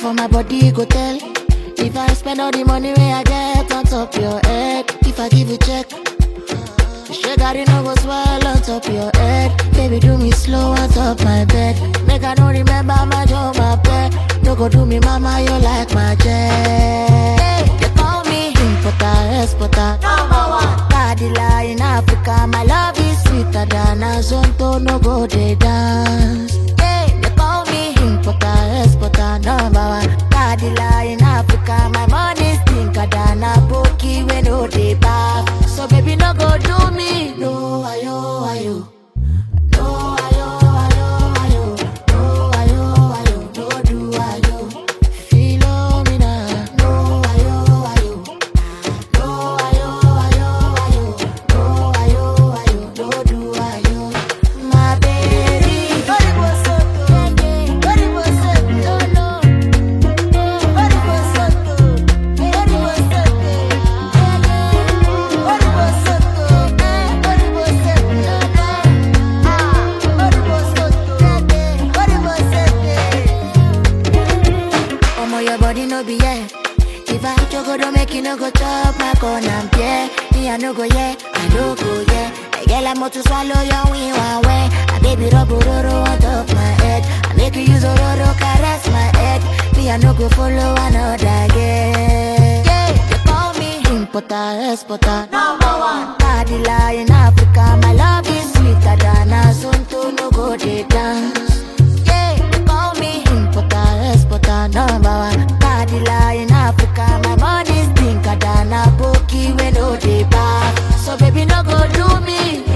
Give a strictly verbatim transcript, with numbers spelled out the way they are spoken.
for my body, go tell. If I spend all the money where I get on top your head, if I give you check, the sugar you know go swell on top your head. Baby, do me slow on top my bed. Make I don't remember my job, my bed. No go do me, mama, you like my jet. Hey, they call me importer, exporter, number one. Cadillac in Africa, my love is sweeter than a zonto, no go they dance. Hey, they call me importer, exporter, number one. Cadillac in Africa, my money stinker than a pokey when no they back. So baby, no go do me, no ayo ayo. No ayo ayo ayo. No ayo ayo. No do ayo. Philomena. No ayo ayo. No ayo ayo ayo. No ayo ayo. No do ayo. My baby. Oribo soto. Oribo soto. No no. Oribo soto. Oribo soto. Oribo soto. Oribo soto. Omo, your body no be yeah. If I choco don't make you no go chop my corn and yeah. Me I no go yeah, I no go yeah. I get like more to swallow your wing one way. I baby rub roro on top my head. I make you use a roro caress my head. Me I no go follow another yeah. Yeah, you call me importer, exporter, number one. Cadillac in Africa, my love is sweeter than a zonto, no go they dance. Yeah, you call me importer, exporter, number one. Cadillac in Africa, my money stinker than a pokey when no they back. So baby, no go do me.